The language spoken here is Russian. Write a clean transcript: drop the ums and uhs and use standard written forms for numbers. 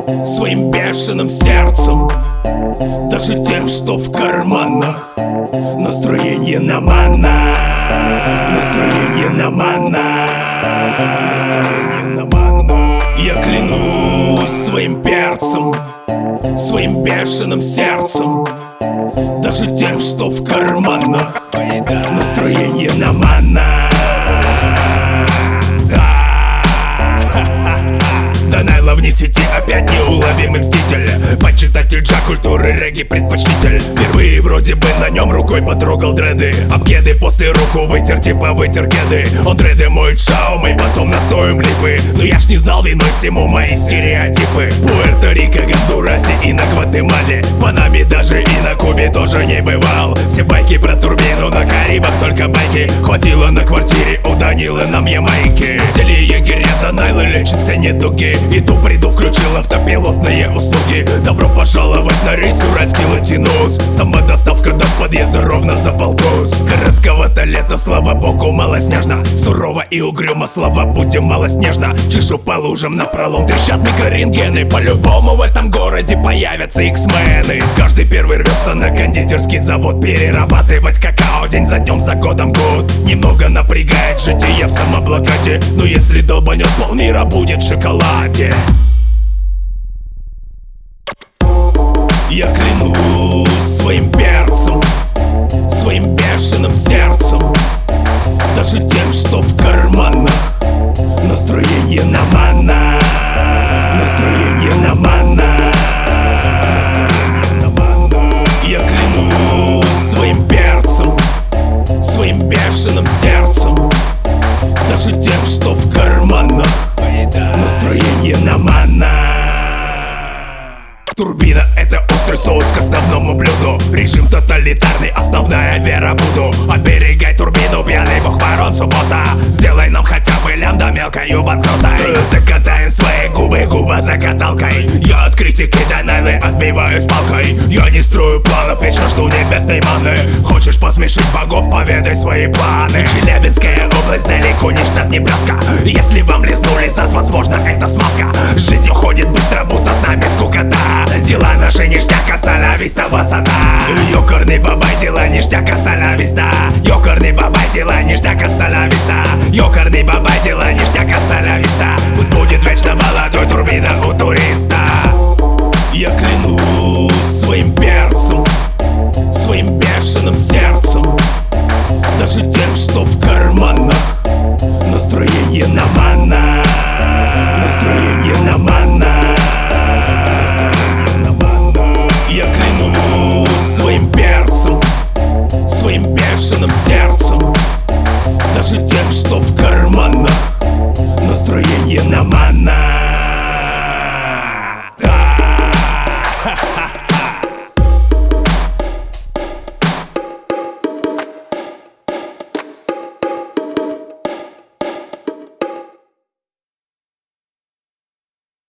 своим бешеным сердцем, даже тем, что в карманах. Настроение на мана, настроение на мана, настроение на мана. Я клянусь своим перцем, своим бешеным сердцем, даже тем, что в карманах. Настроение на мана. Данайло вне сети, опять неуловимый мститель, почитатель джа культуры, регги предпочтитель. Впервые вроде бы на нем рукой потрогал дреды, об кеды после руку вытер, типа вытер кеды. Он дреды моет шаумой, потом настоем липы. Но я ж не знал, виной всему мои стереотипы. Пуэрто-Рико, Гондурасе и на Гватемале, Панаме даже и на Кубе тоже не бывал. Все байки про турбину, на Карибах только байки. Хватило на квартире у Данилы нам Ямайки. Веселье егеря Данайло лечит все недуги, и ту приду включил автопилотные услуги. Добро пожаловать на рейс уральский Латинус. Сама доставка до подъезда ровно за полтос. Коротковато лето, слава богу, малоснежно. Сурово и угрюмо, слава будем малоснежно. Чешу по лужам напролом, трещат микрорентгены. По-любому в этом городе появятся иксмены. Каждый первый рвется на кондитерский завод перерабатывать какао день за днем, за годом год. Немного напрягает житие в самоблокаде, но если долбанет полмира, будет в шоколаде. Я клянусь своим перцем, своим бешеным сердцем, даже тем, что в карманах. Настроение на мана, настроение на мана, настроение на мана. Я клянусь своим перцем, своим бешеным сердцем, даже тем, что в карманах. Настроение на мана. Турбина — это острый соус к основному блюду. Режим тоталитарный, основная вера Вуду. Оберегай турбину, пьяный бог ворон суббота. Сделай нам хотя бы лям да мелкою банкротой. Закатаем свои губы, губа за каталкой. Я от критики Данайлы отбиваюсь палкой. Я не строю планов, вечно жду небесной маны. Хочешь посмешить богов, поведай свои планы. Челябинская область далеко не штат Небраска. Если вам лизнули зад, возможно это смазка. Жизнь уходит быстро, будто с нами скукота. Дела наши ништяк, остановись-то высота. Ёкарный бабай, дела ништяк, остановись-то. Ёкарный бабай, дела ништяк, остановись-то. Ёкарный бабай, дела ништяк, остановись-то. Пусть будет вечно молодой турбина у туриста. Я клянусь своим перцем, своим бешеным сердцем, даже тем, что в карманах. Настроение на мана, настроение на мана. Я клянусь своим перцем, своим бешеным сердцем, даже тем, что в карманах. Настроение на мана.